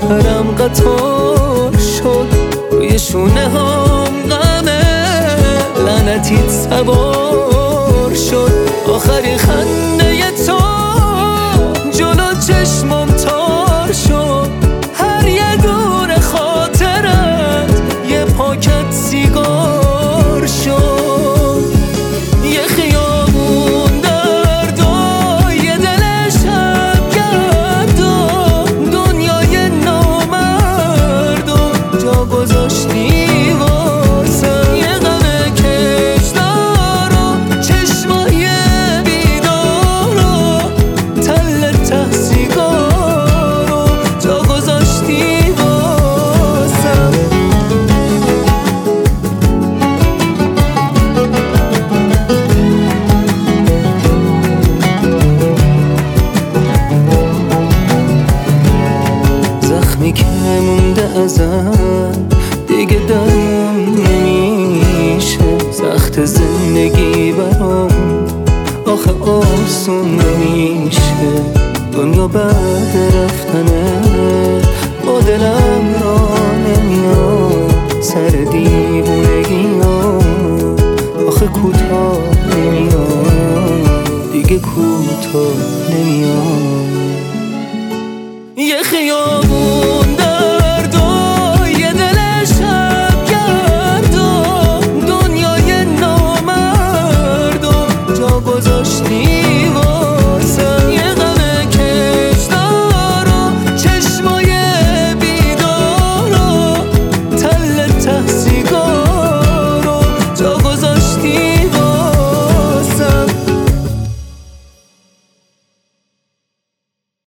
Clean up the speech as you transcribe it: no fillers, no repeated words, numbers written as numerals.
سرم قطار شد، روی شونه هم غمه لعنتیت سوار شد. آخری خنده تو جلو چشمم تار شد، هر یه دور خاطرت یه پاکت سیگار شد. یه خیابون درد و یه دل شب گرد و دنیای نامرد و جا گذاشتی واسم. یه غم کشدار و چشمای بیدار و تل ته سیگار و جا گذاشتی واسم. زخمی که مونده ازم دیگه درم نمیشه، سخت زندگی برام آخه آسون نمیشه. دنیا بعد رفتنه با دلم را نمیاد، سر دیوونگی ها آخه کوتاه نمیاد، دیگه کوتاه نمیاد. یه خیال